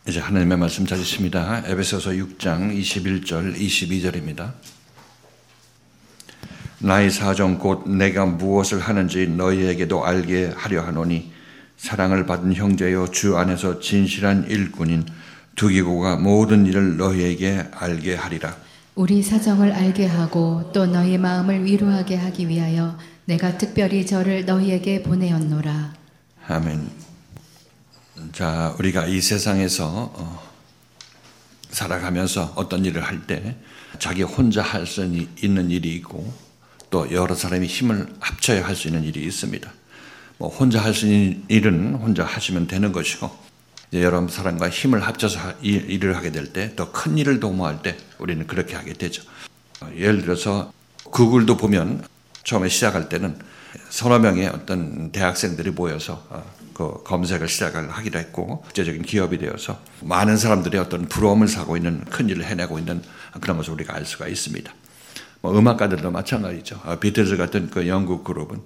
이제 하나님의 말씀 찾으십니다. 에베소서 6장 21절 22절입니다. 나의 사정 곧 내가 무엇을 하는지 너희에게도 알게 하려 하노니 사랑을 받은 형제여 주 안에서 진실한 일꾼인 두기고가 모든 일을 너희에게 알게 하리라. 우리 사정을 알게 하고 또 너희 마음을 위로하게 하기 위하여 내가 특별히 저를 너희에게 보내었노라. 아멘. 자, 우리가 이 세상에서 살아가면서 어떤 일을 할 때 자기 혼자 할 수 있는 일이 있고 또 여러 사람이 힘을 합쳐야 할 수 있는 일이 있습니다. 혼자 할 수 있는 일은 혼자 하시면 되는 것이고 이제 여러 사람과 힘을 합쳐서 일을 하게 될 때 더 큰 일을 도모할 때 우리는 그렇게 하게 되죠. 예를 들어서 구글도 보면 처음에 시작할 때는 서너 명의 어떤 대학생들이 모여서 그 검색을 시작을 하기로 했고 국제적인 기업이 되어서 많은 사람들이 어떤 부러움을 사고 있는 큰 일을 해내고 있는 그런 것을 우리가 알 수가 있습니다. 음악가들도 마찬가지죠. 비틀즈 같은 그 영국 그룹은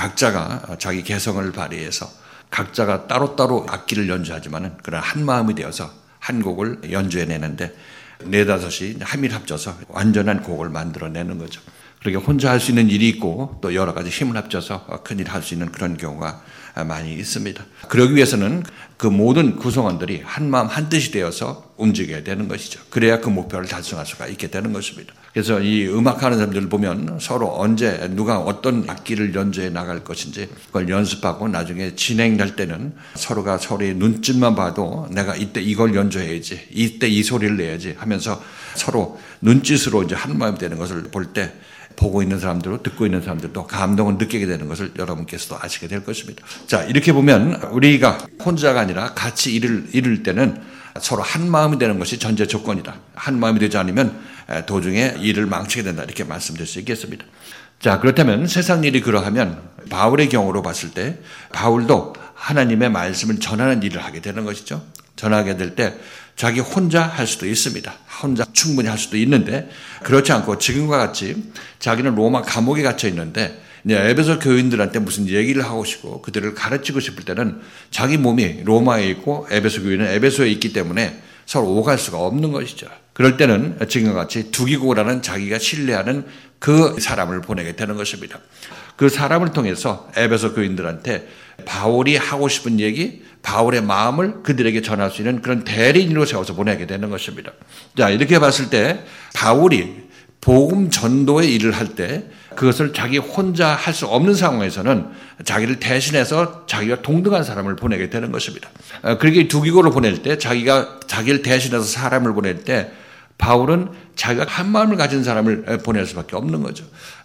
각자가 자기 개성을 발휘해서 각자가 따로따로 악기를 연주하지만은 그런 한 마음이 되어서 한 곡을 연주해내는데 네다섯이 함을 합쳐서 완전한 곡을 만들어내는 거죠. 그렇게 혼자 할 수 있는 일이 있고 또 여러 가지 힘을 합쳐서 큰 일을 할 수 있는 그런 경우가 많이 있습니다. 그러기 위해서는 그 모든 구성원들이 한 마음 한 뜻이 되어서 움직여야 되는 것이죠. 그래야 그 목표를 달성할 수가 있게 되는 것입니다. 그래서 이 음악하는 사람들을 보면 서로 언제 누가 어떤 악기를 연주해 나갈 것인지 그걸 연습하고 나중에 진행될 때는 서로가 서로의 눈짓만 봐도 내가 이때 이걸 연주해야지, 이때 이 소리를 내야지 하면서 서로 눈짓으로 이제 한 마음이 되는 것을 볼 때 보고 있는 사람들도 듣고 있는 사람들도 감동을 느끼게 되는 것을 여러분께서도 아시게 될 것입니다. 자, 이렇게 보면 우리가 혼자가 아니라 같이 이룰 때는 서로 한 마음이 되는 것이 전제 조건이다. 한 마음이 되지 않으면 도중에 일을 망치게 된다. 이렇게 말씀드릴 수 있겠습니다. 자, 그렇다면 세상 일이 그러하면 바울의 경우로 봤을 때 바울도 하나님의 말씀을 전하는 일을 하게 되는 것이죠. 전하게 될 때 자기 혼자 할 수도 있습니다. 혼자 충분히 할 수도 있는데 그렇지 않고 지금과 같이 자기는 로마 감옥에 갇혀 있는데 에베소 교인들한테 무슨 얘기를 하고 싶고 그들을 가르치고 싶을 때는 자기 몸이 로마에 있고 에베소 교인은 에베소에 있기 때문에 서로 오갈 수가 없는 것이죠. 그럴 때는 지금과 같이 두기고라는 자기가 신뢰하는 그 사람을 보내게 되는 것입니다. 그 사람을 통해서 에베소 교인들한테 바울이 하고 싶은 얘기, 바울의 마음을 그들에게 전할 수 있는 그런 대리인으로 세워서 보내게 되는 것입니다. 자, 이렇게 봤을 때 바울이 복음 전도의 일을 할 때 그것을 자기 혼자 할 수 없는 상황에서는 자기를 대신해서 자기가 동등한 사람을 보내게 되는 것입니다. 그렇게 두기고를 보낼 때 자기를 대신해서 사람을 보낼 때 바울은 자기가 한 마음을 가진 사람을 보낼 수밖에 없는 거죠.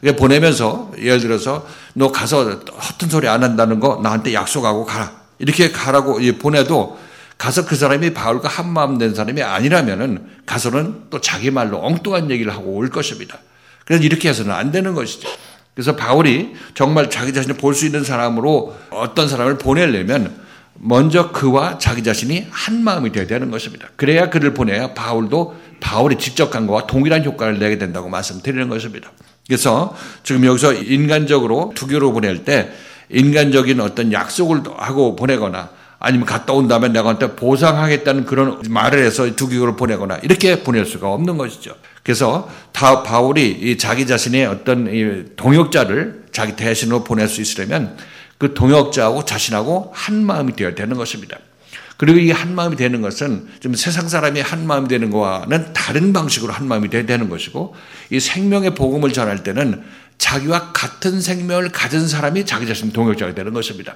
보내면서 예를 들어서 너 가서 허튼 소리 안 한다는 거 나한테 약속하고 가라. 이렇게 가라고 보내도 가서 그 사람이 바울과 한 마음 된 사람이 아니라면은 가서는 또 자기 말로 엉뚱한 얘기를 하고 올 것입니다. 그래서 이렇게 해서는 안 되는 것이죠. 그래서 바울이 정말 자기 자신을 볼 수 있는 사람으로 어떤 사람을 보내려면 먼저 그와 자기 자신이 한 마음이 되어야 되는 것입니다. 그래야 그를 보내야 바울도 바울이 직접 간 것과 동일한 효과를 내게 된다고 말씀드리는 것입니다. 그래서 지금 여기서 인간적으로 두기로 보낼 때 인간적인 어떤 약속을 하고 보내거나 아니면 갔다 온 다음에 내가한테 보상하겠다는 그런 말을 해서 두기고를 보내거나 이렇게 보낼 수가 없는 것이죠. 그래서 다 바울이 자기 자신의 어떤 동역자를 자기 대신으로 보낼 수 있으려면 그 동역자하고 자신하고 한 마음이 되어야 되는 것입니다. 그리고 이 한 마음이 되는 것은 좀 세상 사람이 한 마음이 되는 것과는 다른 방식으로 한 마음이 되어야 되는 것이고 이 생명의 복음을 전할 때는 자기와 같은 생명을 가진 사람이 자기 자신 동역자가 되는 것입니다.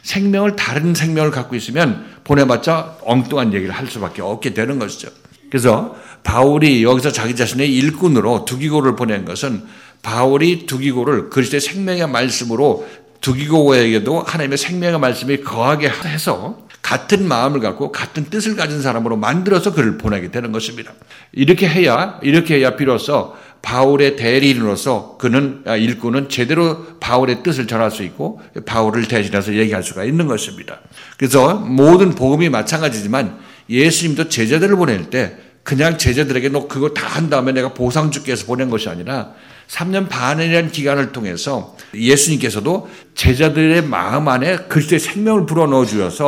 다른 생명을 갖고 있으면 보내봤자 엉뚱한 얘기를 할 수밖에 없게 되는 것이죠. 그래서 바울이 여기서 자기 자신의 일꾼으로 두기고를 보낸 것은 바울이 두기고를 그리스도의 생명의 말씀으로 두기고에게도 하나님의 생명의 말씀이 거하게 해서 같은 마음을 갖고 같은 뜻을 가진 사람으로 만들어서 그를 보내게 되는 것입니다. 이렇게 해야 비로소 바울의 대리인으로서 일꾼은 제대로 바울의 뜻을 전할 수 있고 바울을 대신해서 얘기할 수가 있는 것입니다. 그래서 모든 복음이 마찬가지지만 예수님도 제자들을 보낼 때 그냥 제자들에게 너 그거 다 한 다음에 내가 보상 줄게 해서 보낸 것이 아니라 3년 반이라는 기간을 통해서 예수님께서도 제자들의 마음 안에 그리스도의 생명을 불어넣어 주셔서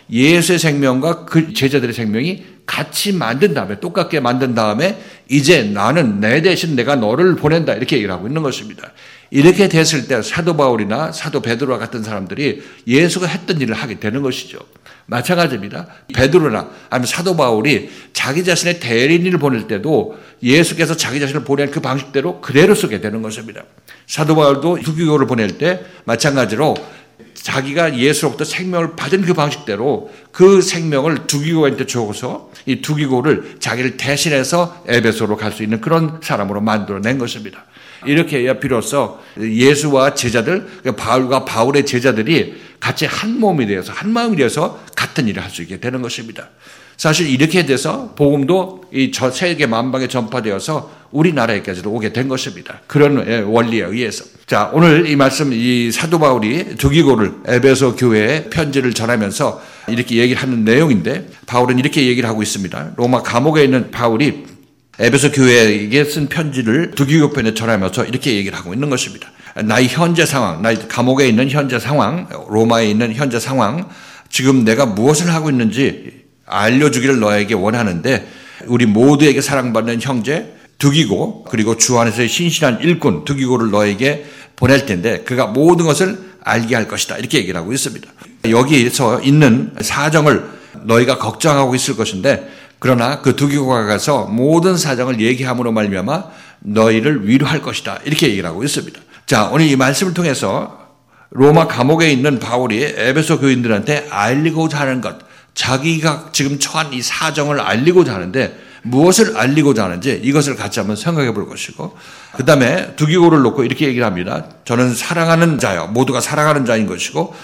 예수의 생명과 그 제자들의 생명이 같이 만든 다음에, 똑같게 만든 다음에 이제 나는 내 대신 내가 너를 보낸다 이렇게 얘기를 하고 있는 것입니다. 이렇게 됐을 때 사도 바울이나 사도 베드로와 같은 사람들이 예수가 했던 일을 하게 되는 것이죠. 마찬가지입니다. 베드로나 아니면 사도 바울이 자기 자신의 대리인을 보낼 때도 예수께서 자기 자신을 보낸 그 방식대로 그대로 쓰게 되는 것입니다. 사도 바울도 두기고를 보낼 때 마찬가지로 자기가 예수로부터 생명을 받은 그 방식대로 그 생명을 두기고한테 주어서 이 두기고를 자기를 대신해서 에베소로 갈 수 있는 그런 사람으로 만들어낸 것입니다. 이렇게 해야 비로소 예수와 제자들, 바울과 바울의 제자들이 같이 한 몸이 되어서 한 마음이 되어서 같은 일을 할 수 있게 되는 것입니다. 사실 이렇게 돼서 복음도 이 세계 만방에 전파되어서 우리나라에까지도 오게 된 것입니다. 그런 원리에 의해서. 자, 오늘 이 말씀, 이 사도 바울이 두기고를 에베소 교회에 편지를 전하면서 이렇게 얘기를 하는 내용인데, 바울은 이렇게 얘기를 하고 있습니다. 로마 감옥에 있는 바울이 에베소 교회에게 쓴 편지를 두기고 편에 전하면서 이렇게 얘기를 하고 있는 것입니다. 나의 현재 상황, 나의 감옥에 있는 현재 상황, 로마에 있는 현재 상황, 지금 내가 무엇을 하고 있는지 알려주기를 너에게 원하는데, 우리 모두에게 사랑받는 형제 두기고, 그리고 주 안에서의 신실한 일꾼 두기고를 너에게 보낼 텐데 그가 모든 것을 알게 할 것이다 이렇게 얘기를 하고 있습니다. 여기에서 있는 사정을 너희가 걱정하고 있을 것인데, 그러나 그 두기고가 가서 모든 사정을 얘기함으로 말미암아 너희를 위로할 것이다 이렇게 얘기를 하고 있습니다. 자, 오늘 이 말씀을 통해서 로마 감옥에 있는 바울이 에베소 교인들한테 알리고자 하는 것, 자기가 지금 처한 이 사정을 알리고자 하는데 무엇을 알리고자 하는지 이것을 같이 한번 생각해 볼 것이고, 그 다음에 두기고를 놓고 이렇게 얘기를 합니다. 저는 사랑하는 자요, 모두가 사랑하는 자인 것이고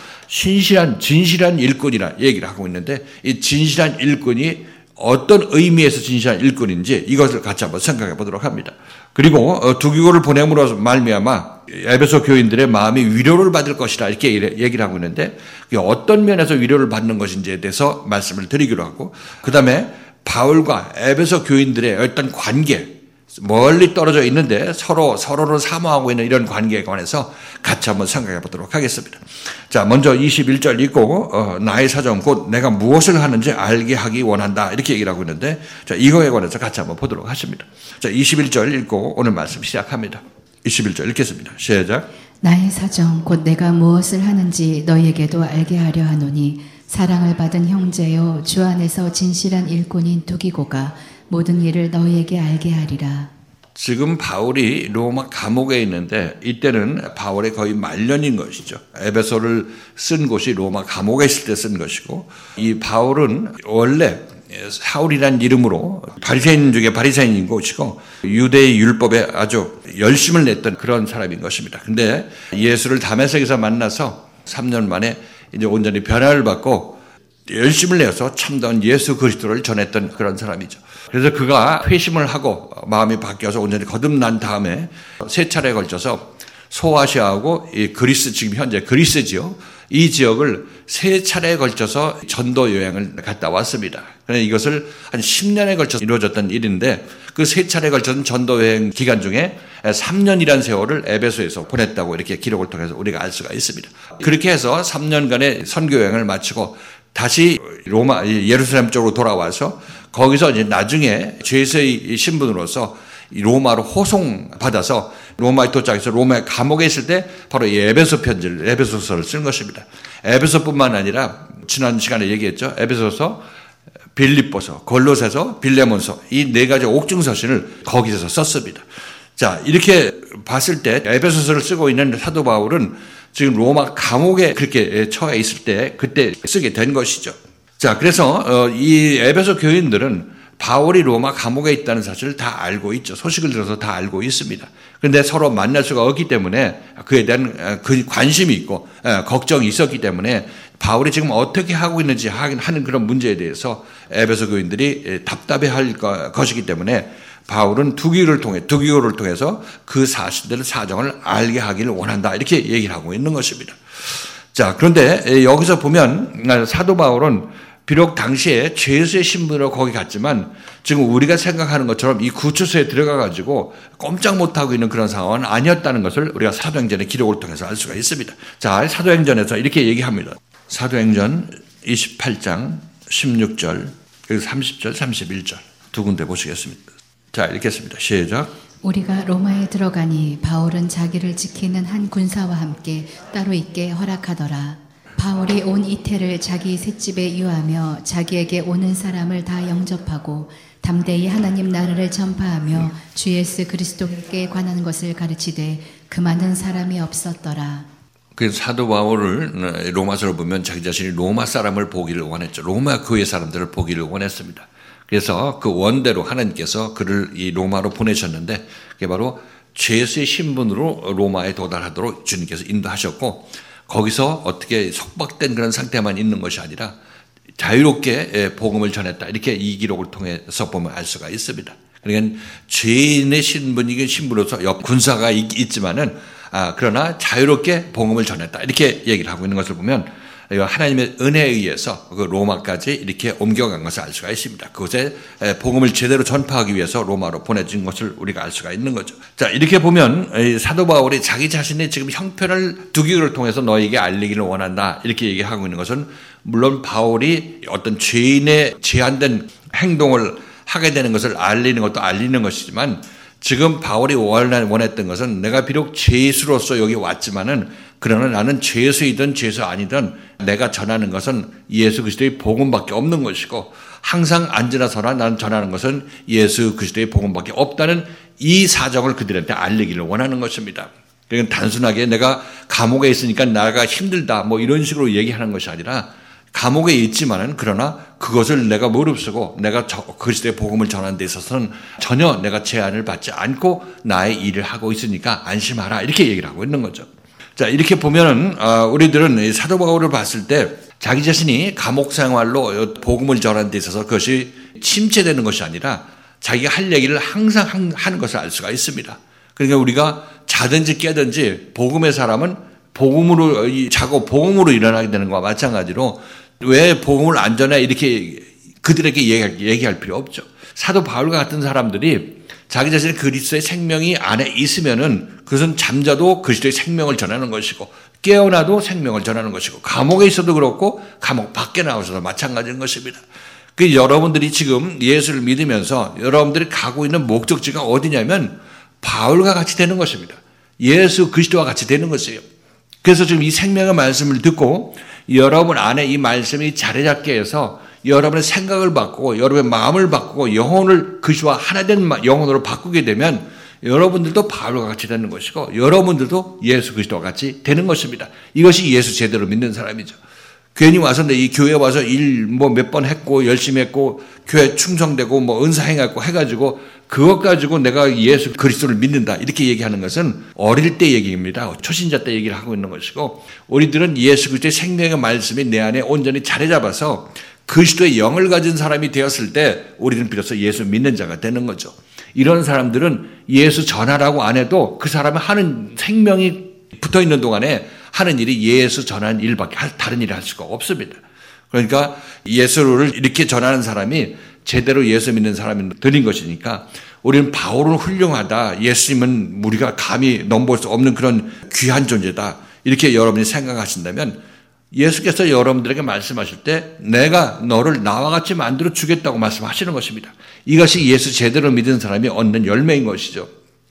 진실한 일꾼이라 얘기를 하고 있는데, 이 진실한 일꾼이 어떤 의미에서 진실한 일꾼인지 이것을 같이 한번 생각해 보도록 합니다. 그리고 두기고를 보냄으로 말미암아 에베소 교인들의 마음이 위로를 받을 것이라 이렇게 얘기를 하고 있는데, 어떤 면에서 위로를 받는 것인지에 대해서 말씀을 드리기로 하고, 그 다음에 바울과 에베소 교인들의 어떤 관계, 멀리 떨어져 있는데 서로를 사모하고 있는 이런 관계에 관해서 같이 한번 생각해 보도록 하겠습니다. 자, 먼저 21절 읽고 나의 사정 곧 내가 무엇을 하는지 알게 하기 원한다 이렇게 얘기를 하고 있는데, 자, 이거에 관해서 같이 한번 보도록 하십니다. 자, 21절 읽고 오늘 말씀 시작합니다. 21절 읽겠습니다. 시작. 나의 사정 곧 내가 무엇을 하는지 너희에게도 알게 하려 하노니 사랑을 받은 형제요 주 안에서 진실한 일꾼인 두기고가 모든 일을 너희에게 알게 하리라. 지금 바울이 로마 감옥에 있는데 이때는 바울의 거의 말년인 것이죠. 에베소를 쓴 곳이 로마 감옥에 있을 때 쓴 것이고, 이 바울은 원래 사울이라는 이름으로 바리새인 중에 바리새인인 것이고 유대의 율법에 아주 열심을 냈던 그런 사람인 것입니다. 근데 예수를 다메섹에서 만나서 3년 만에 이제 온전히 변화를 받고 열심을 내어서 참다운 예수 그리스도를 전했던 그런 사람이죠. 그래서 그가 회심을 하고 마음이 바뀌어서 온전히 거듭난 다음에 세 차례에 걸쳐서 소아시아하고 이 그리스, 지금 현재 그리스지요, 이 지역을 세 차례에 걸쳐서 전도 여행을 갔다 왔습니다. 그래서 이것을 한 10년에 걸쳐서 이루어졌던 일인데, 그 세 차례에 걸쳐서 전도 여행 기간 중에 3년이라는 세월을 에베소에서 보냈다고 이렇게 기록을 통해서 우리가 알 수가 있습니다. 그렇게 해서 3년간의 선교 여행을 마치고 다시 로마 예루살렘 쪽으로 돌아와서 거기서 이제 나중에 죄수의 신분으로서 로마로 호송받아서 로마에 도착해서 로마의 감옥에 있을 때 바로 이 에베소 편지를, 에베소서를 쓴 것입니다. 에베소뿐만 아니라 지난 시간에 얘기했죠. 에베소서, 빌립보서, 골로새서, 빌레몬서, 이 네 가지 옥중서신을 거기서 썼습니다. 자, 이렇게 봤을 때 에베소서를 쓰고 있는 사도 바울은 지금 로마 감옥에 그렇게 처해 있을 때 그때 쓰게 된 것이죠. 자, 그래서 이 에베소 교인들은 바울이 로마 감옥에 있다는 사실을 다 알고 있죠. 소식을 들어서 다 알고 있습니다. 그런데 서로 만날 수가 없기 때문에 그에 대한 그 관심이 있고 걱정이 있었기 때문에 바울이 지금 어떻게 하고 있는지 하는 그런 문제에 대해서 에베소 교인들이 답답해할 것이기 때문에 바울은 두기고를 통해서 그 사실들을 사정을 알게 하기를 원한다 이렇게 얘기를 하고 있는 것입니다. 자, 그런데 여기서 보면 사도 바울은 비록 당시에 죄수의 신분으로 거기 갔지만 지금 우리가 생각하는 것처럼 이 구치소에 들어가 가지고 꼼짝 못하고 있는 그런 상황은 아니었다는 것을 우리가 사도행전의 기록을 통해서 알 수가 있습니다. 자, 사도행전에서 이렇게 얘기합니다. 사도행전 28장 16절 그리고 30절 31절 두 군데 보시겠습니다. 자, 읽겠습니다. 시작. 우리가 로마에 들어가니 바울은 자기를 지키는 한 군사와 함께 따로 있게 허락하더라. 바울이 온 이태를 자기 셋집에 유하며 자기에게 오는 사람을 다 영접하고 담대히 하나님 나라를 전파하며 주 예수 그리스도께 관한 것을 가르치되 그 많은 사람이 없었더라. 그 사도 바울을 로마서를 보면 자기 자신이 로마 사람을 보기를 원했죠. 로마 교회 사람들을 보기를 원했습니다. 그래서 그 원대로 하나님께서 그를 이 로마로 보내셨는데 그게 바로 죄수의 신분으로 로마에 도달하도록 주님께서 인도하셨고 거기서 어떻게 속박된 그런 상태만 있는 것이 아니라 자유롭게 복음을 전했다. 이렇게 이 기록을 통해서 보면 알 수가 있습니다. 그러니까 죄인의 신분으로서 옆 군사가 있지만은 그러나 자유롭게 복음을 전했다. 이렇게 얘기를 하고 있는 것을 보면 하나님의 은혜에 의해서 그 로마까지 이렇게 옮겨간 것을 알 수가 있습니다. 그곳에 복음을 제대로 전파하기 위해서 로마로 보내진 것을 우리가 알 수가 있는 거죠. 자, 이렇게 보면 사도 바울이 자기 자신의 지금 형편을 두기를 통해서 너에게 알리기를 원한다. 이렇게 얘기하고 있는 것은 물론 바울이 어떤 죄인의 제한된 행동을 하게 되는 것을 알리는 것도 알리는 것이지만 지금 바울이 원했던 것은 내가 비록 죄수로서 여기 왔지만은 그러나 나는 죄수이든 죄수 아니든 내가 전하는 것은 예수 그리스도의 복음밖에 없는 것이고 항상 앉으나 서나 나는 전하는 것은 예수 그리스도의 복음밖에 없다는 이 사정을 그들한테 알리기를 원하는 것입니다. 그러니까 단순하게 내가 감옥에 있으니까 나가 힘들다 뭐 이런 식으로 얘기하는 것이 아니라 감옥에 있지만은 그러나 그것을 내가 무릅쓰고 내가 그리스도의 복음을 전하는 데 있어서는 전혀 내가 제한을 받지 않고 나의 일을 하고 있으니까 안심하라 이렇게 얘기를 하고 있는 거죠. 자, 이렇게 보면은 우리들은 사도 바울을 봤을 때 자기 자신이 감옥 생활로 복음을 전하는 데 있어서 그것이 침체되는 것이 아니라 자기가 할 얘기를 항상 하는 것을 알 수가 있습니다. 그러니까 우리가 자든지 깨든지 복음의 사람은 복음으로 자고 복음으로 일어나게 되는 것과 마찬가지로 왜 복음을 안 전해 이렇게 그들에게 얘기할 필요 없죠. 사도 바울과 같은 사람들이 자기 자신의 그리스도의 생명이 안에 있으면은 그것은 잠자도 그리스도의 생명을 전하는 것이고 깨어나도 생명을 전하는 것이고 감옥에 있어도 그렇고 감옥 밖에 나와서도 마찬가지인 것입니다. 그 여러분들이 지금 예수를 믿으면서 여러분들이 가고 있는 목적지가 어디냐면 바울과 같이 되는 것입니다. 예수 그리스도와 같이 되는 것이에요. 그래서 지금 이 생명의 말씀을 듣고 여러분 안에 이 말씀이 자리 잡게 해서 여러분의 생각을 바꾸고 여러분의 마음을 바꾸고 영혼을 그리스도와 하나 된 영혼으로 바꾸게 되면 여러분들도 바울과 같이 되는 것이고 여러분들도 예수 그리스도와 같이 되는 것입니다. 이것이 예수 제대로 믿는 사람이죠. 괜히 와서 이 교회에 와서 일 뭐 몇 번 했고 열심히 했고 교회 충성되고 뭐 은사 행했고 해가지고 그것 가지고 내가 예수 그리스도를 믿는다 이렇게 얘기하는 것은 어릴 때 얘기입니다. 초신자 때 얘기를 하고 있는 것이고 우리들은 예수 그리스도의 생명의 말씀이 내 안에 온전히 자리 잡아서 그리스도의 영을 가진 사람이 되었을 때 우리는 비로소 예수 믿는 자가 되는 거죠. 이런 사람들은 예수 전하라고 안 해도 그 사람이 하는 생명이 붙어 있는 동안에 하는 일이 예수 전하는 일밖에 다른 일을 할 수가 없습니다. 그러니까 예수를 이렇게 전하는 사람이 제대로 예수 믿는 사람이 드린 것이니까 우리는 바울은 훌륭하다. 예수님은 우리가 감히 넘볼 수 없는 그런 귀한 존재다. 이렇게 여러분이 생각하신다면 예수께서 여러분들에게 말씀하실 때 내가 너를 나와 같이 만들어 주겠다고 말씀하시는 것입니다. 이것이 예수 제대로 믿은 사람이 얻는 열매인 것이죠.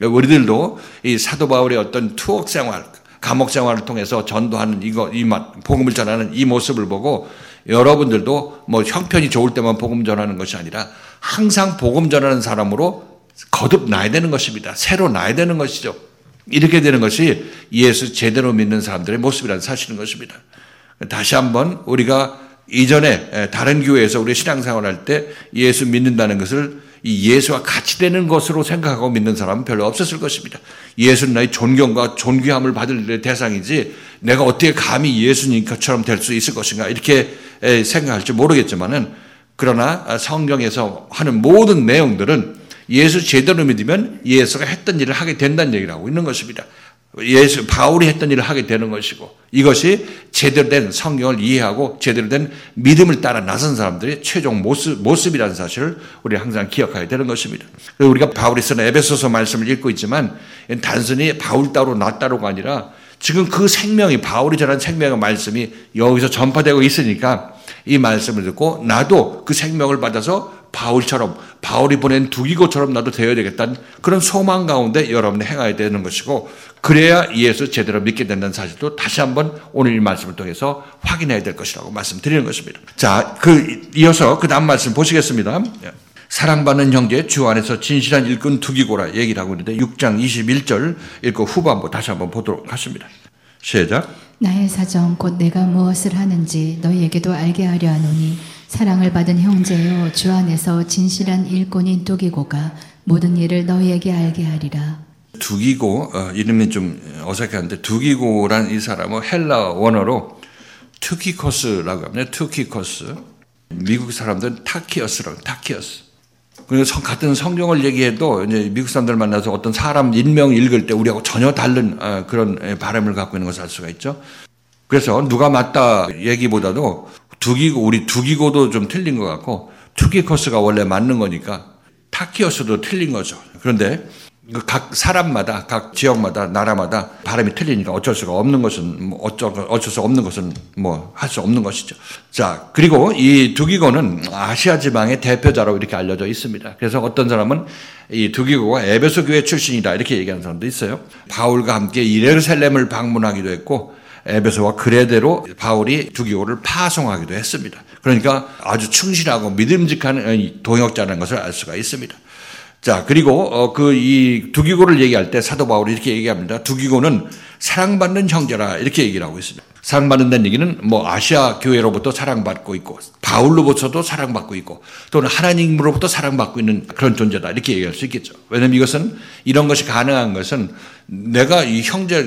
우리들도 이 사도 바울의 어떤 투옥 생활, 감옥 생활을 통해서 전도하는 이 복음을 전하는 이 모습을 보고 여러분들도 뭐 형편이 좋을 때만 복음 전하는 것이 아니라 항상 복음 전하는 사람으로 거듭나야 되는 것입니다. 새로 나야 되는 것이죠. 이렇게 되는 것이 예수 제대로 믿는 사람들의 모습이라는 사실인 것입니다. 다시 한번 우리가 이전에 다른 교회에서 우리 신앙생활할 때 예수 믿는다는 것을 이 예수와 같이 되는 것으로 생각하고 믿는 사람은 별로 없었을 것입니다. 예수는 나의 존경과 존귀함을 받을 대상이지 내가 어떻게 감히 예수님처럼 될 수 있을 것인가 이렇게 생각할지 모르겠지만은 그러나 성경에서 하는 모든 내용들은 예수 제대로 믿으면 예수가 했던 일을 하게 된다는 얘기를 하고 있는 것입니다. 바울이 했던 일을 하게 되는 것이고 이것이 제대로 된 성경을 이해하고 제대로 된 믿음을 따라 나선 사람들의 최종 모습이라는 사실을 우리가 항상 기억해야 되는 것입니다. 우리가 바울이 쓰는 에베소서 말씀을 읽고 있지만 단순히 바울 따로 나 따로가 아니라 지금 그 생명이 바울이 전한 생명의 말씀이 여기서 전파되고 있으니까 이 말씀을 듣고 나도 그 생명을 받아서 바울이 보낸 두기고처럼 나도 되어야 되겠다는 그런 소망 가운데 여러분이 행해야 되는 것이고 그래야 예수 제대로 믿게 된다는 사실도 다시 한번 오늘 이 말씀을 통해서 확인해야 될 것이라고 말씀드리는 것입니다. 자, 이어서 그 다음 말씀 보시겠습니다. 사랑받는 형제 주 안에서 진실한 일꾼 두기고라 얘기를 하고 있는데 6장 21절 읽고 후반부 다시 한번 보도록 하십니다. 시작. 나의 사정 곧 내가 무엇을 하는지 너희에게도 알게 하려 하노니 사랑을 받은 형제여 주 안에서 진실한 일꾼인 두기고가 모든 일을 너희에게 알게 하리라. 두기고 이름이 좀 어색한데 두기고란 이 사람은 헬라 원어로 투키코스라고 합니다. 투키코스. 미국 사람들은 타키어스라고 타키어스. 그리고 같은 성경을 얘기해도 이제 미국 사람들 만나서 어떤 사람 인명 읽을 때 우리하고 전혀 다른 그런 발음을 갖고 있는 것을 알 수가 있죠. 그래서 누가 맞다 얘기보다도 우리 두기고도 좀 틀린 것 같고 투키코스가 원래 맞는 거니까 타키어스도 틀린 거죠. 그런데 각 사람마다, 각 지역마다, 나라마다 발음이 틀리니까 어쩔 수가 없는 것은 어쩔 수 없는 것은 할 수 없는 것이죠. 자, 그리고 이 두기고는 아시아 지방의 대표자로 이렇게 알려져 있습니다. 그래서 어떤 사람은 이 두기고가 에베소 교회 출신이다 이렇게 얘기하는 사람도 있어요. 바울과 함께 예루살렘을 방문하기도 했고 에베소와 그레데로 바울이 두기고를 파송하기도 했습니다. 그러니까 아주 충실하고 믿음직한 동역자라는 것을 알 수가 있습니다. 자, 그리고 이 두기고를 얘기할 때 사도 바울이 이렇게 얘기합니다. 두기고는 사랑받는 형제라 이렇게 얘기를 하고 있습니다. 사랑받는다는 얘기는 아시아 교회로부터 사랑받고 있고 바울로부터도 사랑받고 있고 또는 하나님으로부터 사랑받고 있는 그런 존재다 이렇게 얘기할 수 있겠죠. 왜냐하면 이런 것이 가능한 것은 내가 이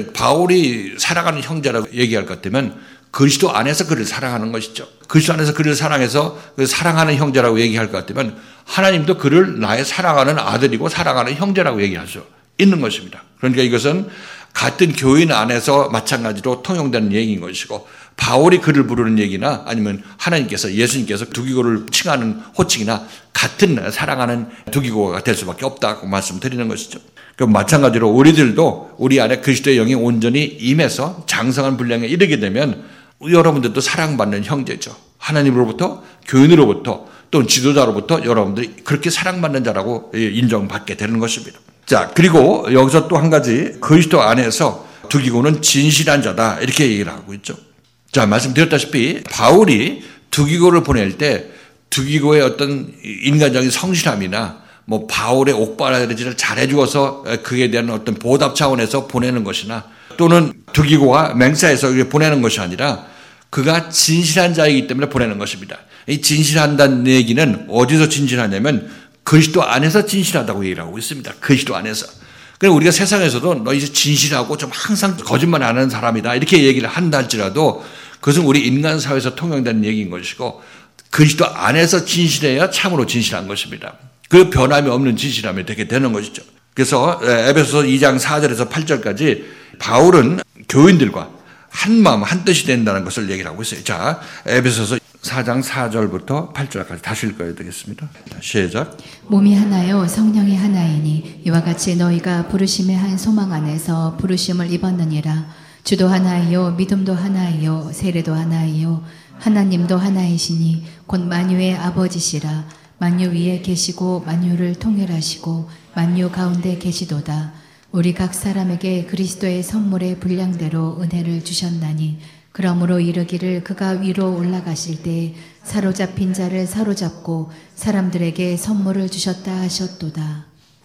바울이 사랑하는 형제라고 얘기할 것 같으면 그리스도 안에서 그를 사랑하는 것이죠. 그리스도 안에서 그를 사랑해서 사랑하는 형제라고 얘기할 것 같으면 하나님도 그를 나의 사랑하는 아들이고 사랑하는 형제라고 얘기할 수 있는 것입니다. 그러니까 이것은 같은 교인 안에서 마찬가지로 통용되는 얘기인 것이고 바울이 그를 부르는 얘기나 아니면 하나님께서 예수님께서 두기고를 칭하는 호칭이나 같은 사랑하는 두기고가 될 수밖에 없다고 말씀드리는 것이죠. 그럼 마찬가지로 우리들도 우리 안에 그리스도의 영이 온전히 임해서 장성한 분량에 이르게 되면 여러분들도 사랑받는 형제죠. 하나님으로부터 교인으로부터 또는 지도자로부터 여러분들이 그렇게 사랑받는 자라고 인정받게 되는 것입니다. 자, 그리고 여기서 또 한 가지 그리스도 안에서 두기고는 진실한 자다 이렇게 얘기를 하고 있죠. 자, 말씀드렸다시피 바울이 두기고를 보낼 때 두기고의 어떤 인간적인 성실함이나 바울의 옥바라지를 잘해주어서 그에 대한 어떤 보답 차원에서 보내는 것이나 또는 두기고가 맹세해서 보내는 것이 아니라 그가 진실한 자이기 때문에 보내는 것입니다. 이 진실한다는 얘기는 어디서 진실하냐면 그리스도 안에서 진실하다고 얘기를 하고 있습니다. 그리스도 안에서. 그래서 우리가 세상에서도 너 이제 진실하고 좀 항상 거짓말 안 하는 사람이다 이렇게 얘기를 한다 할지라도 그것은 우리 인간 사회에서 통용되는 얘기인 것이고 그리스도 안에서 진실해야 참으로 진실한 것입니다. 그 변함이 없는 진실함이 되게 되는 것이죠. 그래서 에베소서 2장 4절에서 8절까지 바울은 교인들과 한 마음 한 뜻이 된다는 것을 얘기를 하고 있어요. 자, 에베소서 4장 4절부터 8절까지 다시 읽어야 되겠습니다. 시작. 몸이 하나요 성령이 하나이니 이와 같이 너희가 부르심의 한 소망 안에서 부르심을 입었느니라. 주도 하나이요 믿음도 하나이요 세례도 하나이요 하나님도 하나이시니 곧 만유의 아버지시라. 만유 위에 계시고 만유를 통일하시고 만유 가운데 계시도다. 우리 각 사람에게 그리스도의 선물의 분량대로 은혜를 주셨나니 그러므로 이르기를 그가 위로 올라가실 때 사로잡힌 자를 사로잡고 사람들에게 선물을 주셨다 하셨도다.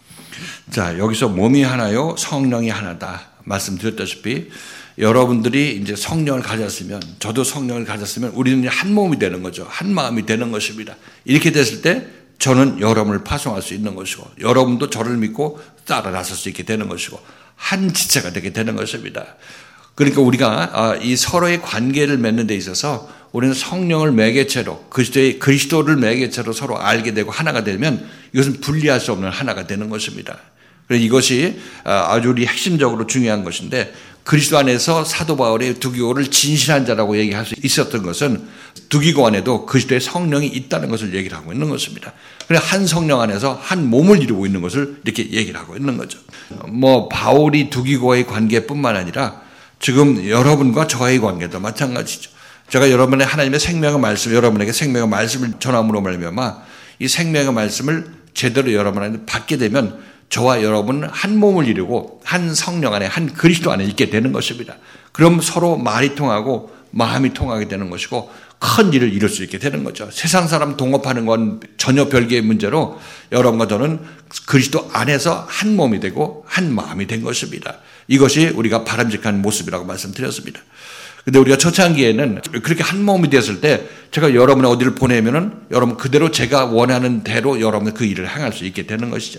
자, 여기서 몸이 하나요 성령이 하나다 말씀드렸다시피 여러분들이 이제 성령을 가졌으면 저도 성령을 가졌으면 우리는 한 몸이 되는 거죠. 한 마음이 되는 것입니다. 이렇게 됐을 때 저는 여러분을 파송할 수 있는 것이고 여러분도 저를 믿고 따라 나설 수 있게 되는 것이고 한 지체가 되게 되는 것입니다. 그러니까 우리가 이 서로의 관계를 맺는 데 있어서 우리는 성령을 매개체로 그리스도를 매개체로 서로 알게 되고 하나가 되면 이것은 분리할 수 없는 하나가 되는 것입니다. 그래서 이것이 아주 우리 핵심적으로 중요한 것인데 그리스도 안에서 사도 바울이 두기고를 진실한 자라고 얘기할 수 있었던 것은 두기고 안에도 그리스도의 성령이 있다는 것을 얘기를 하고 있는 것입니다. 그래서 한 성령 안에서 한 몸을 이루고 있는 것을 이렇게 얘기를 하고 있는 거죠. 바울이 두기고의 관계뿐만 아니라 지금 여러분과 저와의 관계도 마찬가지죠. 제가 여러분의 하나님의 생명의 말씀, 여러분에게 생명의 말씀을 전함으로 말미암아 이 생명의 말씀을 제대로 여러분한테 받게 되면 저와 여러분은 한 몸을 이루고 한 성령 안에, 한 그리스도 안에 있게 되는 것입니다. 그럼 서로 말이 통하고 마음이 통하게 되는 것이고 큰 일을 이룰 수 있게 되는 거죠. 세상 사람 동업하는 건 전혀 별개의 문제로 여러분과 저는 그리스도 안에서 한 몸이 되고 한 마음이 된 것입니다. 이것이 우리가 바람직한 모습이라고 말씀드렸습니다. 근데 우리가 초창기에는 그렇게 한 몸이 됐을 때 제가 여러분의 어디를 보내면은 여러분 그대로 제가 원하는 대로 여러분의 그 일을 행할 수 있게 되는 것이죠.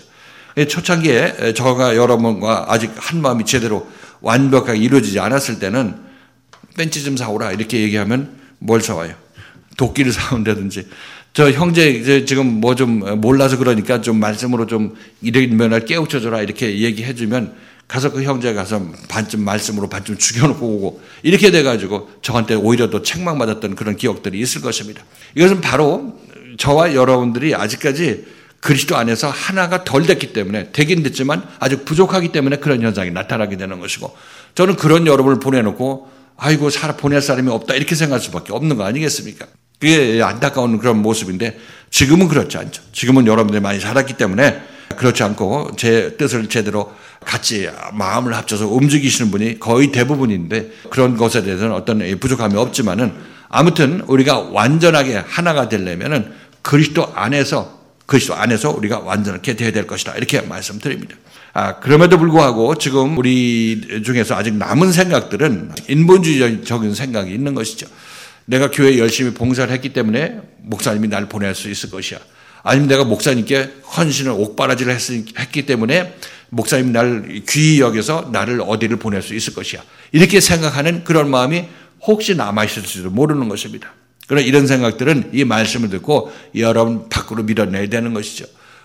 초창기에 저가 여러분과 아직 한 마음이 제대로 완벽하게 이루어지지 않았을 때는 벤치 좀 사오라 이렇게 얘기하면 뭘 사와요? 도끼를 사온다든지 저 형제 지금 뭐 좀 몰라서 그러니까 좀 말씀으로 좀 이런 면을 깨우쳐줘라 이렇게 얘기해주면 가서 그 형제가 가서 반쯤 말씀으로 반쯤 죽여놓고 오고 이렇게 돼가지고 저한테 오히려 더 책망받았던 그런 기억들이 있을 것입니다. 이것은 바로 저와 여러분들이 아직까지 그리스도 안에서 하나가 덜 됐기 때문에 되긴 됐지만 아직 부족하기 때문에 그런 현상이 나타나게 되는 것이고 저는 그런 여러분을 보내놓고 아이고 보낼 사람이 없다 이렇게 생각할 수밖에 없는 거 아니겠습니까? 그게 안타까운 그런 모습인데 지금은 그렇지 않죠. 지금은 여러분들이 많이 자랐기 때문에 그렇지 않고 제 뜻을 제대로 같이 마음을 합쳐서 움직이시는 분이 거의 대부분인데 그런 것에 대해서는 어떤 부족함이 없지만은 아무튼 우리가 완전하게 하나가 되려면은 그리스도 안에서 우리가 완전하게 되어야 될 것이다. 이렇게 말씀드립니다. 그럼에도 불구하고 지금 우리 중에서 아직 남은 생각들은 인본주의적인 생각이 있는 것이죠. 내가 교회에 열심히 봉사를 했기 때문에 목사님이 날 보낼 수 있을 것이야. 아니면 내가 목사님께 헌신을 옥바라지를 했기 때문에 목사님이 날 귀히 여겨서 나를 어디를 보낼 수 있을 것이야. 이렇게 생각하는 그런 마음이 혹시 남아있을지도 모르는 것입니다. 그러나 이런 생각들은 이 말씀을 듣고 여러분 밖으로 밀어내야 되는 것이죠.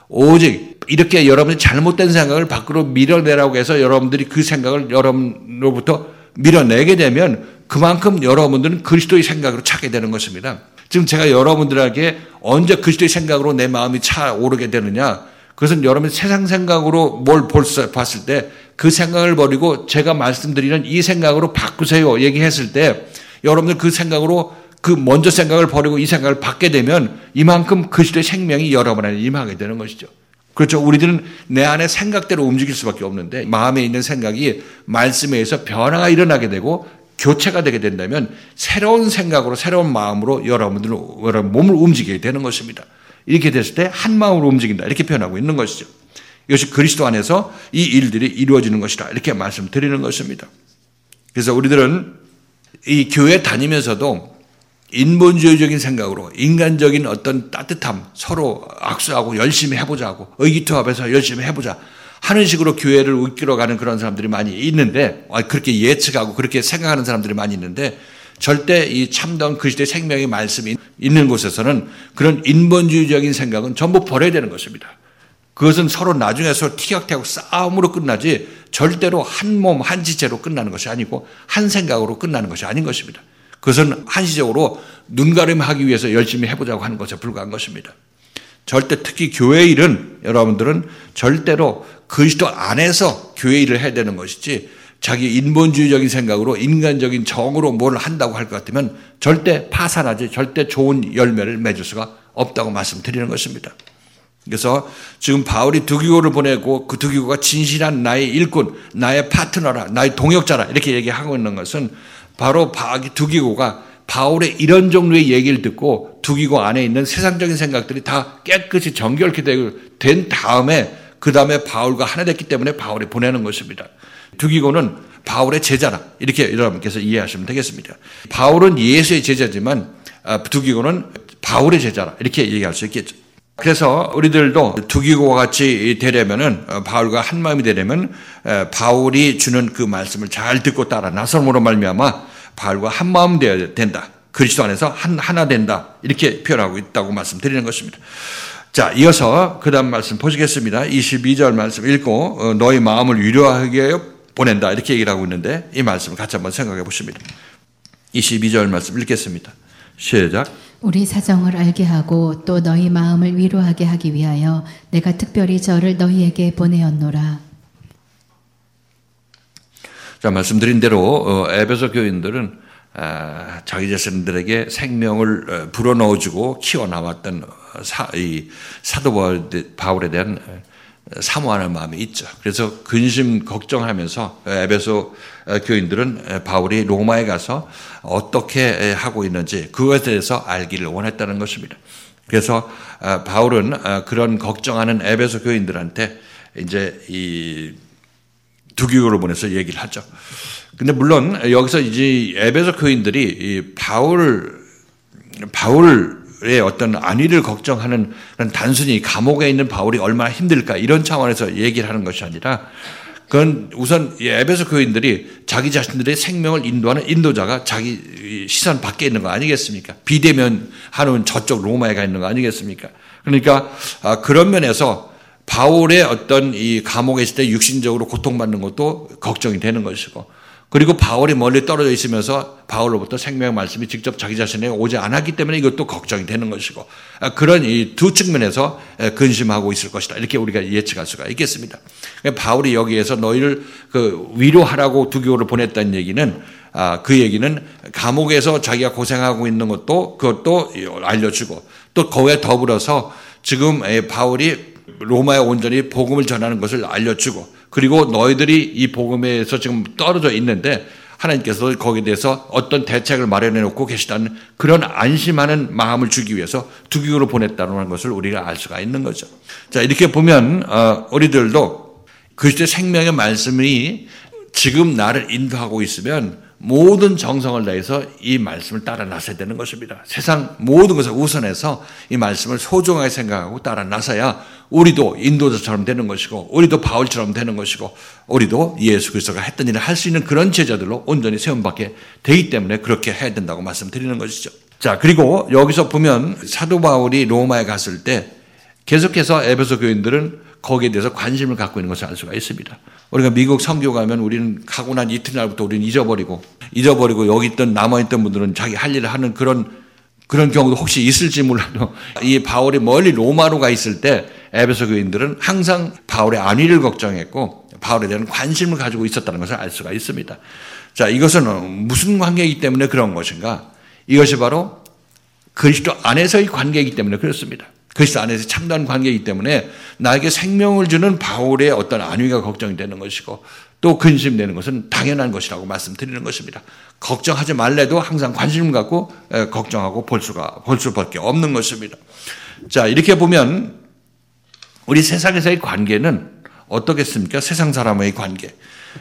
오직 이렇게 여러분이 잘못된 생각을 밖으로 밀어내라고 해서 여러분들이 그 생각을 여러분으로부터 밀어내게 되면 그만큼 여러분들은 그리스도의 생각으로 차게 되는 것입니다. 지금 제가 여러분들에게 언제 그리스도의 생각으로 내 마음이 차오르게 되느냐? 그것은 여러분이 세상 생각으로 뭘 봤을 때 그 생각을 버리고 제가 말씀드리는 이 생각으로 바꾸세요 얘기했을 때 여러분들 그 생각으로 그 먼저 생각을 버리고 이 생각을 받게 되면 이만큼 그리스도의 생명이 여러분 안에 임하게 되는 것이죠. 그렇죠. 우리들은 내 안에 생각대로 움직일 수밖에 없는데 마음에 있는 생각이 말씀에 의해서 변화가 일어나게 되고 교체가 되게 된다면 새로운 생각으로 새로운 마음으로 여러분 몸을 움직이게 되는 것입니다. 이렇게 됐을 때 한 마음으로 움직인다 이렇게 표현하고 있는 것이죠. 이것이 그리스도 안에서 이 일들이 이루어지는 것이다 이렇게 말씀드리는 것입니다. 그래서 우리들은 이 교회 다니면서도 인본주의적인 생각으로 인간적인 어떤 따뜻함 서로 악수하고 열심히 해보자고 의기투합해서 열심히 해보자 하는 식으로 교회를 이끌어가는 그런 사람들이 많이 있는데 그렇게 예측하고 그렇게 생각하는 사람들이 많이 있는데 절대 이 참다운 그리스도의 생명의 말씀이 있는 곳에서는 그런 인본주의적인 생각은 전부 버려야 되는 것입니다. 그것은 서로 나중에 서로 티격태격 싸움으로 끝나지 절대로 한 몸 한 지체로 끝나는 것이 아니고 한 생각으로 끝나는 것이 아닌 것입니다. 그것은 한시적으로 눈가림하기 위해서 열심히 해보자고 하는 것에 불과한 것입니다. 절대 특히 교회 일은 여러분들은 절대로 그리스도 안에서 교회 일을 해야 되는 것이지 자기 인본주의적인 생각으로 인간적인 정으로 뭘 한다고 할 것 같으면 절대 파산하지 절대 좋은 열매를 맺을 수가 없다고 말씀드리는 것입니다. 그래서 지금 바울이 두기고를 보내고 그 두기고가 진실한 나의 일꾼, 나의 파트너라, 나의 동역자라 이렇게 얘기하고 있는 것은 바로 두기고가 바울의 이런 종류의 얘기를 듣고 두기고 안에 있는 세상적인 생각들이 다 깨끗이 정결케 된 다음에 그 다음에 바울과 하나 됐기 때문에 바울이 보내는 것입니다. 두기고는 바울의 제자라 이렇게 여러분께서 이해하시면 되겠습니다. 바울은 예수의 제자지만 두기고는 바울의 제자라 이렇게 얘기할 수 있겠죠. 그래서 우리들도 두기고와 같이 되려면은 바울과 한 마음이 되려면 바울이 주는 그 말씀을 잘 듣고 따라 나섬으로 말미암아 바울과 한 마음 되어야 된다. 그리스도 안에서 하나 된다. 이렇게 표현하고 있다고 말씀드리는 것입니다. 자, 이어서 그 다음 말씀 보시겠습니다. 22절 말씀 읽고 너희 마음을 위로하기 위하여 보낸다. 이렇게 얘기를 하고 있는데 이 말씀을 같이 한번 생각해 보십니다. 22절 말씀 읽겠습니다. 시작. 우리 사정을 알게 하고 또 너희 마음을 위로하게 하기 위하여 내가 특별히 저를 너희에게 보내었노라. 자, 말씀드린 대로 에베소 교인들은 자기 자신들에게 생명을 불어넣어주고 키워나왔던 사도 바울에 대한 사모하는 마음이 있죠. 그래서 근심 걱정하면서 에베소 교인들은 바울이 로마에 가서 어떻게 하고 있는지 그것에 대해서 알기를 원했다는 것입니다. 그래서 바울은 그런 걱정하는 에베소 교인들한테 이제 이 두기고를 보내서 얘기를 하죠. 근데 물론 여기서 이제 에베소 교인들이 바울의 어떤 안위를 걱정하는 단순히 감옥에 있는 바울이 얼마나 힘들까 이런 차원에서 얘기를 하는 것이 아니라 그건 우선 에베소 교인들이 자기 자신들의 생명을 인도하는 인도자가 자기 시선 밖에 있는 거 아니겠습니까? 비대면하는 저쪽 로마에 가 있는 거 아니겠습니까? 그러니까 그런 면에서 바울의 어떤 이 감옥에 있을 때 육신적으로 고통받는 것도 걱정이 되는 것이고, 그리고 바울이 멀리 떨어져 있으면서 바울로부터 생명의 말씀이 직접 자기 자신에게 오지 않았기 때문에 이것도 걱정이 되는 것이고, 그런 이 두 측면에서 근심하고 있을 것이다. 이렇게 우리가 예측할 수가 있겠습니다. 바울이 여기에서 너희를 위로하라고 두기고를 보냈다는 얘기는 그 얘기는 감옥에서 자기가 고생하고 있는 그것도 알려주고, 또 거기에 더불어서 지금 바울이 로마에 온전히 복음을 전하는 것을 알려주고, 그리고 너희들이 이 복음에서 지금 떨어져 있는데 하나님께서 거기에 대해서 어떤 대책을 마련해 놓고 계시다는 그런 안심하는 마음을 주기 위해서 두기고로 보냈다는 것을 우리가 알 수가 있는 거죠. 자, 이렇게 보면 우리들도 그리스도의 생명의 말씀이 지금 나를 인도하고 있으면 모든 정성을 다해서 이 말씀을 따라 나서야 되는 것입니다. 세상 모든 것을 우선해서 이 말씀을 소중하게 생각하고 따라 나서야 우리도 인도자처럼 되는 것이고, 우리도 바울처럼 되는 것이고, 우리도 예수 그리스도가 했던 일을 할 수 있는 그런 제자들로 온전히 세움받게 되기 때문에 그렇게 해야 된다고 말씀드리는 것이죠. 자, 그리고 여기서 보면 사도 바울이 로마에 갔을 때 계속해서 에베소 교인들은 거기에 대해서 관심을 갖고 있는 것을 알 수가 있습니다. 우리가 미국 선교 가면 우리는 가고 난 이튿날부터 우리는 잊어버리고 여기 있던 남아있던 분들은 자기 할 일을 하는 그런 경우도 혹시 있을지 몰라도, 이 바울이 멀리 로마로 가 있을 때 에베소 교인들은 항상 바울의 안위를 걱정했고 바울에 대한 관심을 가지고 있었다는 것을 알 수가 있습니다. 자, 이것은 무슨 관계이기 때문에 그런 것인가? 이것이 바로 그리스도 안에서의 관계이기 때문에 그렇습니다. 그리스도 안에서 참다운 관계이기 때문에 나에게 생명을 주는 바울의 어떤 안위가 걱정이 되는 것이고, 또 근심되는 것은 당연한 것이라고 말씀드리는 것입니다. 걱정하지 말래도 항상 관심을 갖고 걱정하고 볼 수밖에 없는 것입니다. 자, 이렇게 보면 우리 세상에서의 관계는 어떻겠습니까? 세상 사람의 관계,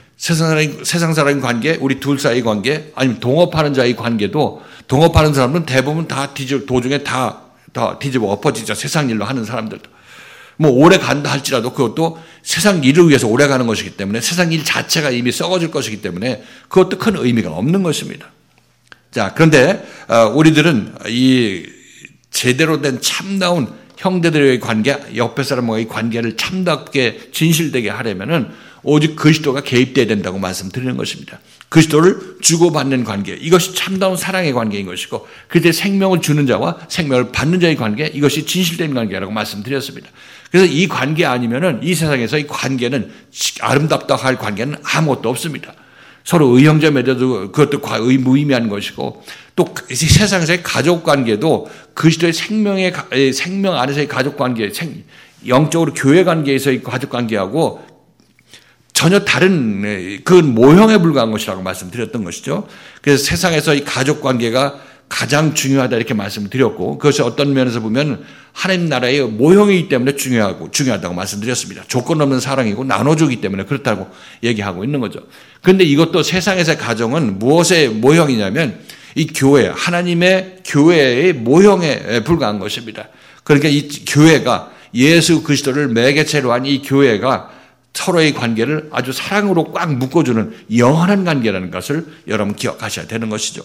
세상 사람의 관계, 우리 둘 사이의 관계, 아니면 동업하는 자의 관계도, 동업하는 사람은 대부분 다 도중에 다 뒤집어 엎어지죠. 세상 일로 하는 사람들도. 뭐 오래 간다 할지라도 그것도 세상 일을 위해서 오래 가는 것이기 때문에, 세상 일 자체가 이미 썩어질 것이기 때문에 그것도 큰 의미가 없는 것입니다. 자, 그런데 우리들은 이 제대로 된 참다운 형제들의 관계, 옆에 사람과의 관계를 참답게 진실되게 하려면은 오직 그리스도가 개입돼야 된다고 말씀드리는 것입니다. 그리스도를 주고받는 관계, 이것이 참다운 사랑의 관계인 것이고, 그때 생명을 주는 자와 생명을 받는 자의 관계, 이것이 진실된 관계라고 말씀드렸습니다. 그래서 이 관계 아니면은 이 세상에서 이 관계는, 아름답다 할 관계는 아무것도 없습니다. 서로 의형제 맺어도 그것도 무의미한 것이고, 또 세상에서의 가족 관계도 그리스도의 생명 안에서의 가족 관계, 영적으로 교회 관계에서의 가족 관계하고 전혀 다른 그 모형에 불과한 것이라고 말씀드렸던 것이죠. 그래서 세상에서 이 가족 관계가 가장 중요하다 이렇게 말씀을 드렸고, 그것이 어떤 면에서 보면 하나님 나라의 모형이기 때문에 중요하다고 말씀드렸습니다. 조건 없는 사랑이고 나눠주기 때문에 그렇다고 얘기하고 있는 거죠. 그런데 이것도 세상에서의 가정은 무엇의 모형이냐면 이 교회, 하나님의 교회의 모형에 불과한 것입니다. 그러니까 이 교회가, 예수 그리스도를 매개체로 한 이 교회가 서로의 관계를 아주 사랑으로 꽉 묶어주는 영원한 관계라는 것을 여러분 기억하셔야 되는 것이죠.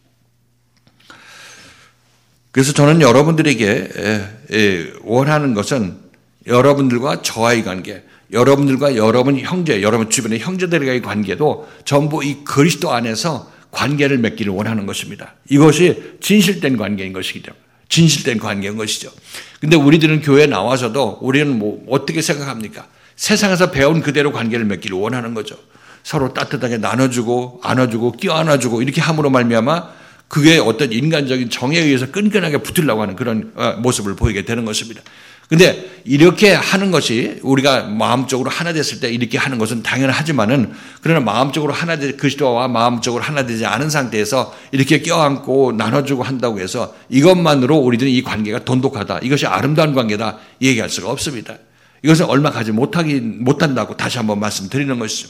그래서 저는 여러분들에게 원하는 것은 여러분들과 저와의 관계, 여러분들과 여러분 형제, 여러분 주변의 형제들과의 관계도 전부 이 그리스도 안에서 관계를 맺기를 원하는 것입니다. 이것이 진실된 관계인 것이죠. 진실된 관계인 것이죠. 근데 우리들은 교회에 나와서도 우리는 어떻게 생각합니까? 세상에서 배운 그대로 관계를 맺기를 원하는 거죠. 서로 따뜻하게 나눠주고 안아주고 껴안아주고 이렇게 함으로 말미암아 그게 어떤 인간적인 정에 의해서 끈끈하게 붙으려고 하는 그런 모습을 보이게 되는 것입니다. 근데 이렇게 하는 것이 우리가 마음적으로 하나 됐을 때 이렇게 하는 것은 당연하지만은 그러나 마음적으로 하나 그리스도와 마음적으로 하나 되지 않은 상태에서 이렇게 껴안고 나눠주고 한다고 해서 이것만으로 우리들은 이 관계가 돈독하다, 이것이 아름다운 관계다 얘기할 수가 없습니다. 이것은 얼마 가지 못한다고 다시 한번 말씀드리는 것이죠.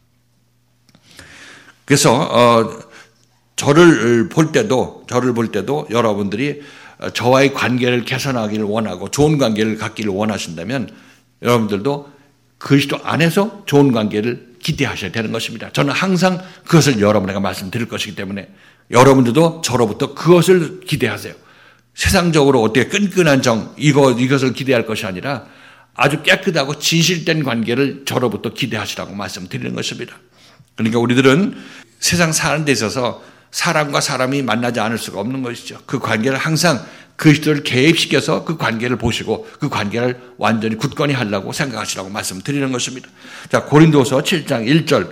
그래서 저를 볼 때도 여러분들이 저와의 관계를 개선하기를 원하고 좋은 관계를 갖기를 원하신다면 여러분들도 그리스도 안에서 좋은 관계를 기대하셔야 되는 것입니다. 저는 항상 그것을 여러분에게 말씀드릴 것이기 때문에 여러분들도 저로부터 그것을 기대하세요. 세상적으로 어떻게 끈끈한 이것을 기대할 것이 아니라 아주 깨끗하고 진실된 관계를 저로부터 기대하시라고 말씀드리는 것입니다. 그러니까 우리들은 세상 사는 데 있어서 사람과 사람이 만나지 않을 수가 없는 것이죠. 그 관계를 항상 그리스도를 개입시켜서 그 관계를 보시고 그 관계를 완전히 굳건히 하려고 생각하시라고 말씀드리는 것입니다. 자, 고린도서 7장 1절.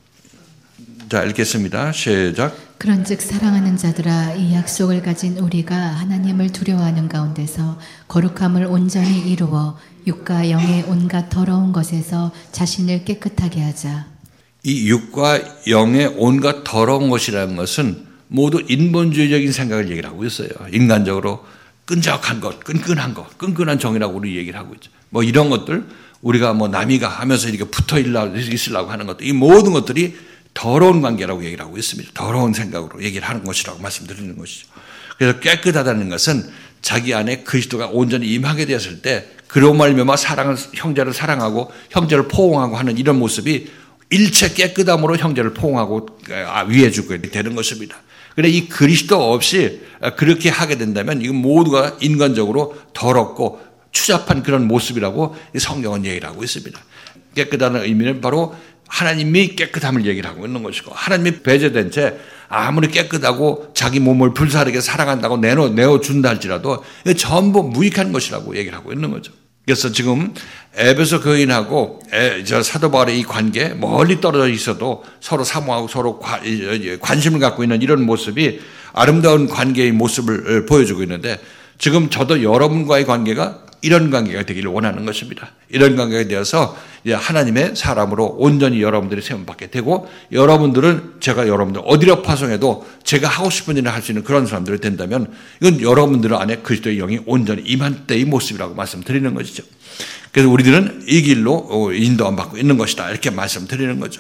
자, 읽겠습니다. 시작. 그런즉 사랑하는 자들아, 이 약속을 가진 우리가 하나님을 두려워하는 가운데서 거룩함을 온전히 이루어 육과 영의 온갖 더러운 것에서 자신을 깨끗하게 하자. 이 육과 영의 온갖 더러운 것이라는 것은 모두 인본주의적인 생각을 얘기를 하고 있어요. 인간적으로 끈적한 것, 끈끈한 정이라고 우리 얘기를 하고 있죠. 뭐 이런 것들, 우리가 뭐 남이가 하면서 이렇게 붙어 있으려고 하는 것들, 이 모든 것들이 더러운 관계라고 얘기를 하고 있습니다. 더러운 생각으로 얘기를 하는 것이라고 말씀드리는 것이죠. 그래서 깨끗하다는 것은 자기 안에 그리스도가 온전히 임하게 되었을 때 그로 말미암아 형제를 사랑하고 형제를 포옹하고 하는 이런 모습이 일체 깨끗함으로 형제를 포옹하고 위해주게 되는 것입니다. 그런데 이 그리스도 없이 그렇게 하게 된다면 이건 모두가 인간적으로 더럽고 추잡한 그런 모습이라고 성경은 얘기를 하고 있습니다. 깨끗하다는 의미는 바로 하나님이 깨끗함을 얘기를 하고 있는 것이고, 하나님이 배제된 채 아무리 깨끗하고 자기 몸을 불사르게 사랑한다고 내어준다 할지라도 전부 무익한 것이라고 얘기를 하고 있는 거죠. 그래서 지금 에베소 교인하고 사도 바울의 이 관계, 멀리 떨어져 있어도 서로 사모하고 서로 관심을 갖고 있는 이런 모습이 아름다운 관계의 모습을 보여주고 있는데, 지금 저도 여러분과의 관계가 이런 관계가 되기를 원하는 것입니다. 이런 관계가 되어서 하나님의 사람으로 온전히 여러분들이 세움받게 되고, 제가 여러분들 어디로 파송해도 제가 하고 싶은 일을 할 수 있는 그런 사람들이 된다면 이건 여러분들 안에 그리스도의 영이 온전히 임한 때의 모습이라고 말씀드리는 것이죠. 그래서 우리들은 이 길로 인도함 받고 있는 것이다, 이렇게 말씀드리는 거죠.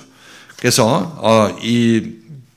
그래서 이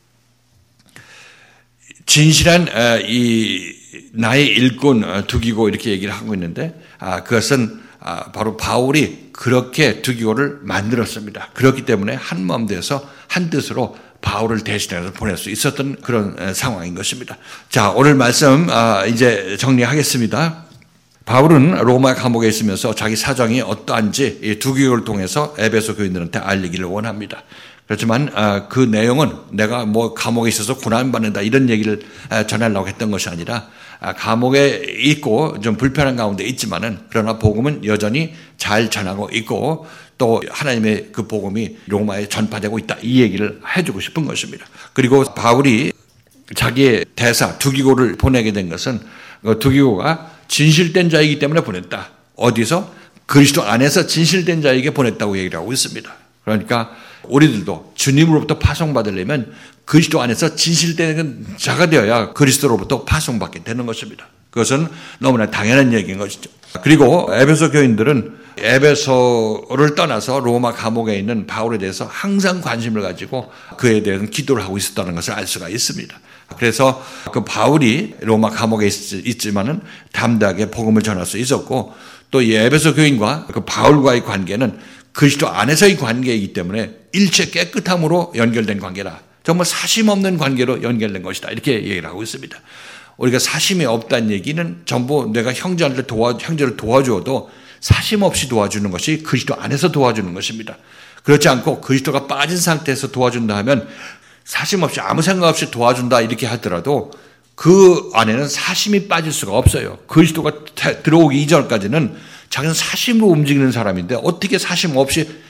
진실한 나의 일꾼 두기고 이렇게 얘기를 하고 있는데, 그것은 바로 바울이 그렇게 두기고를 만들었습니다. 그렇기 때문에 한 마음 되어서 한 뜻으로 바울을 대신해서 보낼 수 있었던 그런 상황인 것입니다. 자, 오늘 말씀 이제 정리하겠습니다. 바울은 로마 감옥에 있으면서 자기 사정이 어떠한지 이 두기고를 통해서 에베소 교인들한테 알리기를 원합니다. 그렇지만 그 내용은 내가 뭐 감옥에 있어서 고난받는다 이런 얘기를 전하려고 했던 것이 아니라, 감옥에 있고 좀 불편한 가운데 있지만은 그러나 복음은 여전히 잘 전하고 있고 또 하나님의 그 복음이 로마에 전파되고 있다, 이 얘기를 해주고 싶은 것입니다. 그리고 바울이 자기의 대사 두기고를 보내게 된 것은 두기고가 진실된 자이기 때문에 보냈다. 어디서? 그리스도 안에서 진실된 자에게 보냈다고 얘기를 하고 있습니다. 그러니까 우리들도 주님으로부터 파송받으려면 그리스도 안에서 진실된 자가 되어야 그리스도로부터 파송받게 되는 것입니다. 그것은 너무나 당연한 얘기인 것이죠. 그리고 에베소 교인들은 에베소를 떠나서 로마 감옥에 있는 바울에 대해서 항상 관심을 가지고 그에 대한 기도를 하고 있었다는 것을 알 수가 있습니다. 그래서 그 바울이 로마 감옥에 있지만은 담대하게 복음을 전할 수 있었고, 또 이 에베소 교인과 그 바울과의 관계는 그리스도 안에서의 관계이기 때문에 일체 깨끗함으로 연결된 관계라, 정말 사심 없는 관계로 연결된 것이다, 이렇게 얘기를 하고 있습니다. 우리가 사심이 없다는 얘기는 전부 내가 형제를 도와주어도 사심 없이 도와주는 것이 그리스도 안에서 도와주는 것입니다. 그렇지 않고 그리스도가 빠진 상태에서 도와준다 하면 사심 없이 아무 생각 없이 도와준다 이렇게 하더라도 그 안에는 사심이 빠질 수가 없어요. 그리스도가 들어오기 이전까지는 자기는 사심으로 움직이는 사람인데 어떻게 사심 없이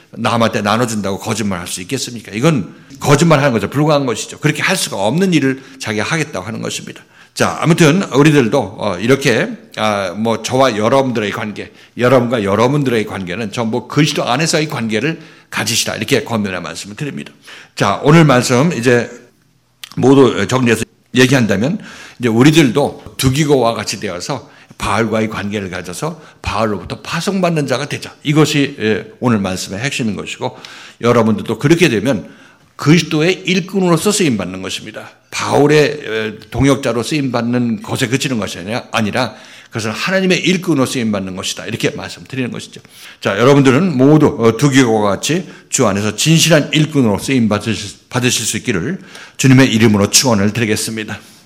남한테 나눠준다고 거짓말할 수 있겠습니까? 이건 거짓말하는 거죠. 불가한 것이죠. 그렇게 할 수가 없는 일을 자기가 하겠다고 하는 것입니다. 자, 아무튼 우리들도 이렇게 뭐 저와 여러분들의 관계, 여러분과 여러분들의 관계는 전부 그리스도 안에서의 관계를 가지시라 이렇게 권면의 말씀을 드립니다. 자, 오늘 말씀 이제 모두 정리해서 얘기한다면 이제 우리들도 두기고와 같이 되어서 바알과의 관계를 가져서 바알로부터 파송받는 자가 되자. 이것이 오늘 말씀의 핵심인 것이고 여러분들도 그렇게 되면 그리스도의 일꾼으로서 쓰임받는 것입니다. 바울의 동역자로 쓰임받는 것에 그치는 것이 아니라 그것은 하나님의 일꾼으로 쓰임받는 것이다. 이렇게 말씀드리는 것이죠. 자, 여러분들은 모두 두기고와 같이 주 안에서 진실한 일꾼으로 쓰임받으실 수 있기를 주님의 이름으로 축원을 드리겠습니다.